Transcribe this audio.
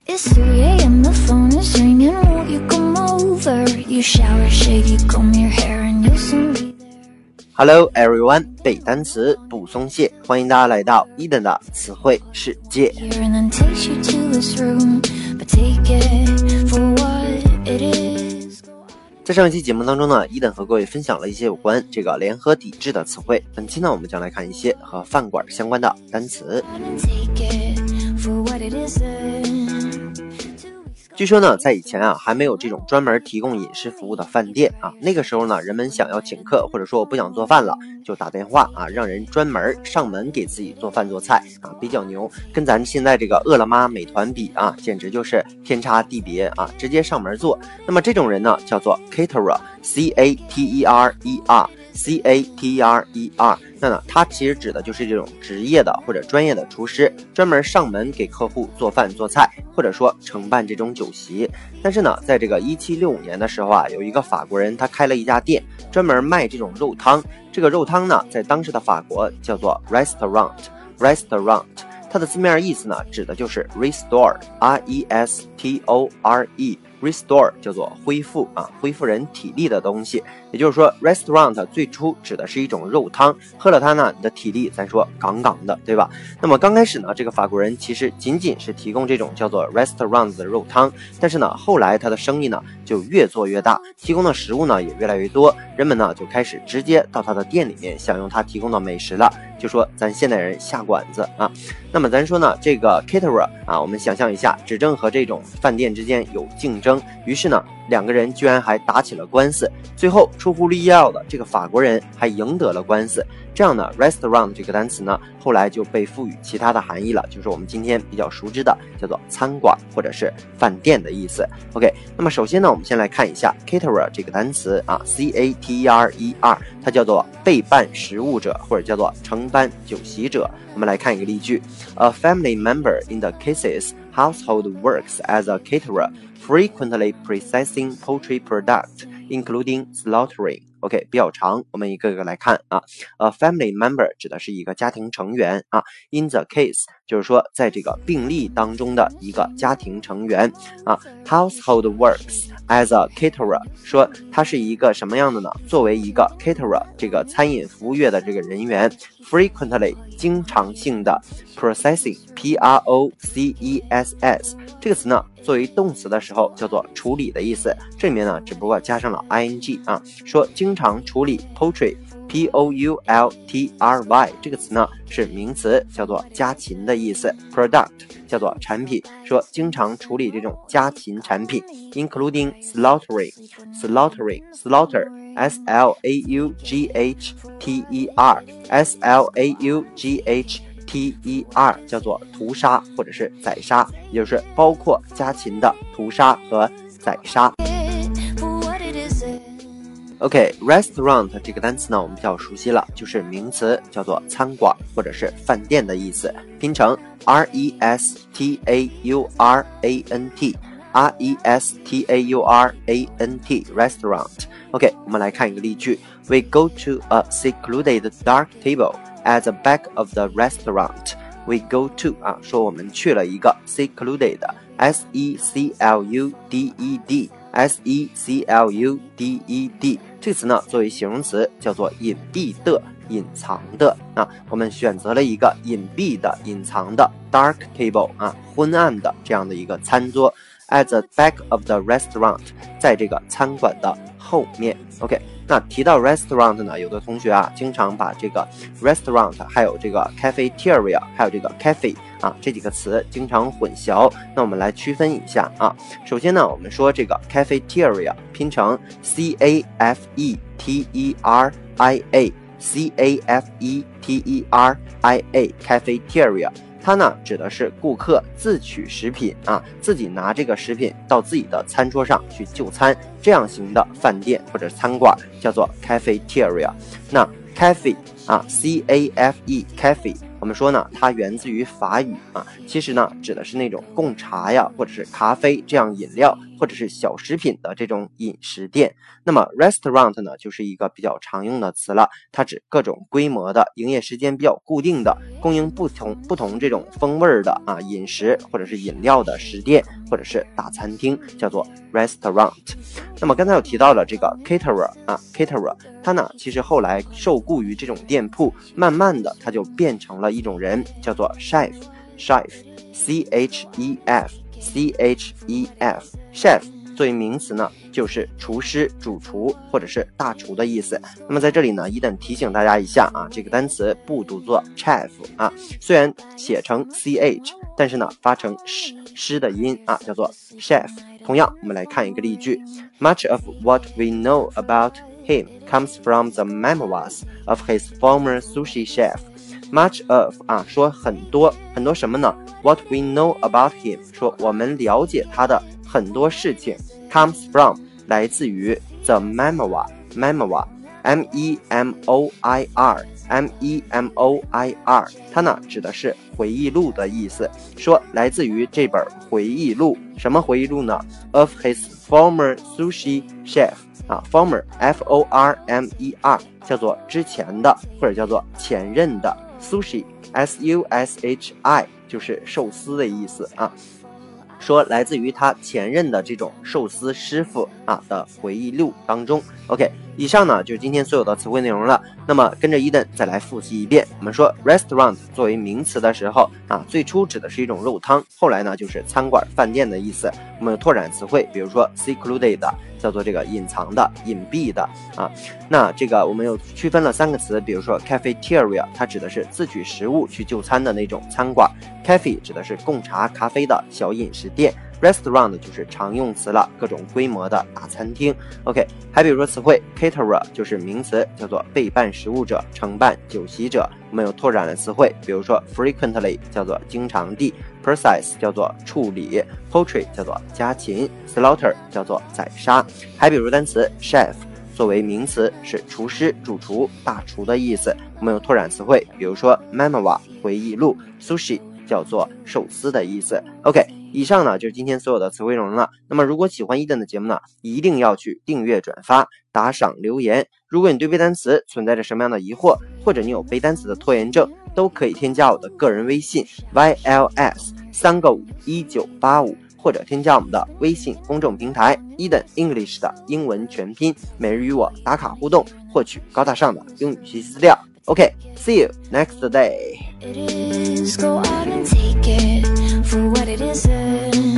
It's 3 a.m. the phone is ringing, won't you come over? You shower, shave, you comb your hair and you'll soon be there.Hello everyone， 背单词不松懈，欢迎大家来到伊登的词汇世界。在上一期节目当中呢，伊登和各位分享了一些有关这个联合抵制的词汇。本期呢，我们将来看一些和饭馆相关的单词。据说呢，在以前啊，还没有这种专门提供饮食服务的饭店啊。那个时候呢，人们想要请客，或者说我不想做饭了，就打电话啊，让人专门上门给自己做饭做菜啊，比较牛。跟咱现在这个饿了么、美团比啊，简直就是天差地别啊，直接上门做。那么这种人呢，叫做 caterer，C-A-T-E-R-E-R。那呢，它其实指的就是这种职业的或者专业的厨师，专门上门给客户做饭做菜，或者说承办这种酒席。但是呢，在这个1765年的时候啊，有一个法国人他开了一家店，专门卖这种肉汤。这个肉汤呢，在当时的法国叫做 restaurant， 它的字面意思呢，指的就是 restore， R-E-S-T-O-R-E。restore 叫做恢复啊，恢复人体力的东西。也就是说 restaurant 最初指的是一种肉汤，喝了它呢，你的体力咱说杠杠的，对吧？那么刚开始呢，这个法国人其实仅仅是提供这种叫做 restaurant 的肉汤，但是呢，后来他的生意呢就越做越大，提供的食物呢也越来越多，人们呢就开始直接到他的店里面享用他提供的美食了。就说咱现代人下馆子啊，那么咱说呢，这个 caterer 啊，我们想象一下，指正和这种饭店之间有竞争，于是呢，两个人居然还打起了官司，最后出乎意料的，这个法国人还赢得了官司。这样呢 restaurant 这个单词呢，后来就被赋予其他的含义了，就是我们今天比较熟知的叫做餐馆或者是饭店的意思。 OK， 那么首先呢，我们先来看一下 caterer 这个单词啊， C-A-T-E-R-E-R， 它叫做备办食物者或者叫做承办酒席者。我们来看一个例句， A family member in the case's household works as a caterer, frequently processing poultry product, including slaughtering。OK， 比较长，我们一个一个来看啊。family member 指的是一个家庭成员啊。In the case 就是说在这个病例当中的一个家庭成员啊。Household works as a caterer 说他是一个什么样的呢？作为一个 caterer 这个餐饮服务业的这个人员 ，frequently 经常性的 processing P-R-O-C-E-S-S 这个词呢，作为动词的时候叫做处理的意思，这里面呢只不过加上了 ing 啊，说经常处理 poultry P-O-U-L-T-R-Y 这个词呢是名词，叫做家禽的意思， product 叫做产品，说经常处理这种家禽产品 including slaughter S-L-A-U-G-H-T-E-R 叫做屠杀或者是宰杀，也就是包括家禽的屠杀和宰杀。OK， restaurant 这个单词呢，我们比较熟悉了，就是名词，叫做餐馆或者是饭店的意思，拼成 R-E-S-T-A-U-R-A-N-T restaurant。 OK， 我们来看一个例句， We go to a secluded dark table at the back of the restaurant。 We go to 啊，说我们去了一个 secluded S-E-C-L-U-D-E-D这个词呢，作为形容词叫做隐蔽的、隐藏的啊。我们选择了一个隐蔽的、隐藏的 dark table 啊，昏暗的这样的一个餐桌 at the back of the restaurant， 在这个餐馆的后面。 OK， 那提到 restaurant 呢，有的同学啊经常把这个 restaurant 还有这个 cafeteria 还有这个 cafe 啊这几个词经常混淆，那我们来区分一下啊。首先呢，我们说这个 cafeteria 拼成 C-A-F-E-T-E-R-I-A C-A-F-E-T-E-R-I-A cafeteria，它呢指的是顾客自取食品啊，自己拿这个食品到自己的餐桌上去就餐，这样型的饭店或者餐馆叫做 cafeteria。 那 cafe 啊 C-A-F-E cafe， 我们说呢它源自于法语啊，其实呢指的是那种供茶呀或者是咖啡这样饮料或者是小食品的这种饮食店。那么 restaurant 呢就是一个比较常用的词了，它指各种规模的营业时间比较固定的供应不同这种风味的饮食或者是饮料的食店或者是大餐厅，叫做 restaurant。 那么刚才有提到了这个 caterer， 他呢其实后来受雇于这种店铺，慢慢的他就变成了一种人，叫做 chef chef 作为名词呢，就是厨师、主厨或者是大厨的意思。那么在这里呢，伊登提醒大家一下这个单词不读作 chef 虽然写成 ch， 但是呢发成诗的音叫做 chef。 同样我们来看一个例句 Much of what we know about him comes from the memoirs of his former sushi chef。 Much of 说很多什么呢？ What we know about him 说我们了解他的很多事情， comes from 来自于 the memoir memoir， 它呢指的是回忆录的意思，说来自于这本回忆录。什么回忆录呢？ Of his former sushi chef former former 叫做之前的或者叫做前任的， sushi sushi 就是寿司的意思说来自于他前任的这种寿司师傅的回忆录当中。 OK， 以上呢就是今天所有的词汇内容了。那么跟着伊登再来复习一遍。我们说 restaurant 作为名词的时候最初指的是一种肉汤，后来呢就是餐馆饭店的意思。我们有拓展词汇，比如说 secluded 叫做这个隐藏的隐蔽的那这个我们又区分了3个词，比如说 cafeteria 它指的是自取食物去就餐的那种餐馆， cafe 指的是贡茶咖啡的小饮食店， restaurant 就是常用词了，各种规模的大餐厅。 OK， 还比如说词汇 caterer 就是名词，叫做备办食物者、承办酒席者。我们有拓展的词汇，比如说 frequently 叫做经常地， process 叫做处理， poultry 叫做家禽， slaughter 叫做宰杀。还比如单词 chef 作为名词是厨师、主厨、大厨的意思。我们有拓展词汇，比如说 memoir 回忆录， sushi 叫做寿司的意思。 OK， 以上呢就是今天所有的词汇内容了。那么如果喜欢伊登的节目呢，一定要去订阅、转发、打赏、留言。如果你对背单词存在着什么样的疑惑，或者你有背单词的拖延症，都可以添加我的个人微信 YLS3个51985，或者添加我们的微信公众平台 Eden English 的英文全拼，每日与我打卡互动，获取高大上的英语学习资料。OK，see you next day. It is, go out and take it for what it isn't.